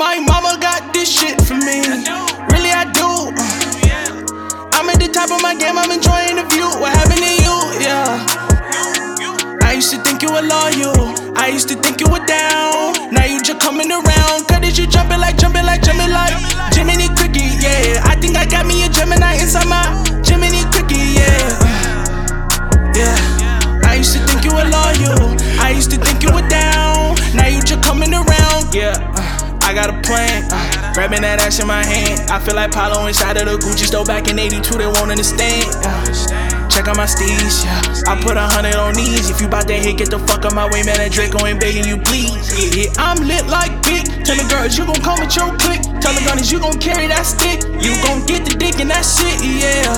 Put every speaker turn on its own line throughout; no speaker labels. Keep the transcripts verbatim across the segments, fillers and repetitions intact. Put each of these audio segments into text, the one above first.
my mama got this shit for me. Really, I do. I'm at the top of my game, I'm enjoying the view. What happened to you? Yeah. I used to think you were loyal. I used to think you were down. Now you just coming around. Cause you jumping like, jumping like, jumping like Jiminy Cricket, yeah. I think I got me a Gemini inside my Jiminy Cricket, yeah. Yeah. I used to think you were loyal. I used to think you were down. Now you just coming around, yeah. uh, I got a plan, uh, grabbing that ass in my hand. I feel like Paulo inside of the Gucci store back in eighty-two, they won't understand. uh, Check out my steez, yeah. I put a hundred on these. If you bout that hit, get the fuck out my way, man. That Draco ain't begging you, please. Yeah, yeah, I'm lit like Big. Tell the girls you gon' come with your clique. Tell the gunners you gon' carry that stick. You gon' get the dick and that shit, yeah.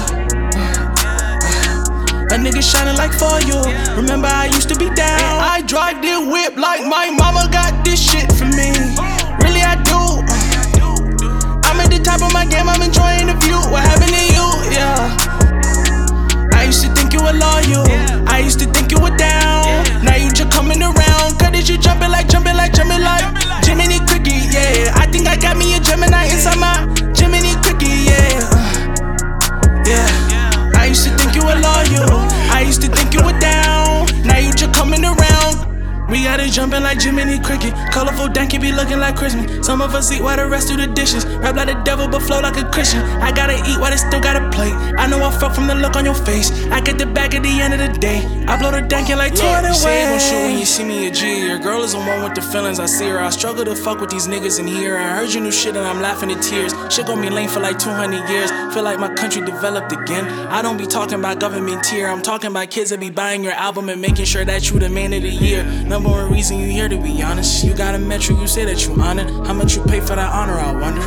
A nigga shining like for you. Remember I used to be down. And I drive this whip like my mama got this shit for me. Really I do. I'm at the top of my game, I'm enjoying the view. What happened to you? Yeah. I used to think you were loyal. I used to think you were down. Now you just coming around. Cause you jumping like, jumping like, jumping like Jiminy Cricket, yeah. I think I got me a Gemini inside my Jiminy Cricket, yeah. Yeah. I used to think you were loyal. I used to think you were down. Now you just coming around. We got it jumping like Jiminy Cricket. Colorful danky be looking like Christmas. Some of us eat while the rest do the dishes. Rap like the devil but flow like a Christian. I gotta eat while they still got a plate. I know I fuck from the look on your face. I get the bag at the end of the day. I blow the danky like two hundred ways. You say you gon' shoot when you see me a G. Your girl is the one with the feelings, I see her. I struggle to fuck with these niggas in here. I heard you new shit and I'm laughing at tears. Shit gon' be lame for like two hundred years. Feel like my country developed again. I don't be talking about government tier. I'm talking about kids that be buying your album and making sure that you the man of the year. Number one reason you here, to be honest. You got a metric, you say that you on it. How much you pay for that honor, I wonder.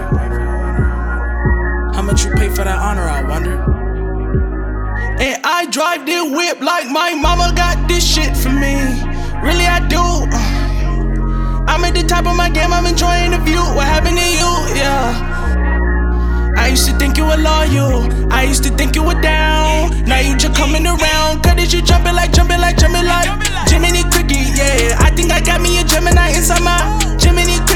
How much you pay for that honor, I wonder. And I drive this whip like my mama got this shit for me. Really I do. I'm at the top of my game, I'm enjoying the view. What happened to you? Yeah. I used to think you were loyal. I used to think you were down. Now you just coming around. Cause you jumping like, jumping like, jumping like Jiminy Cricket, yeah. I think I got me a Gemini inside my Jiminy Cricket.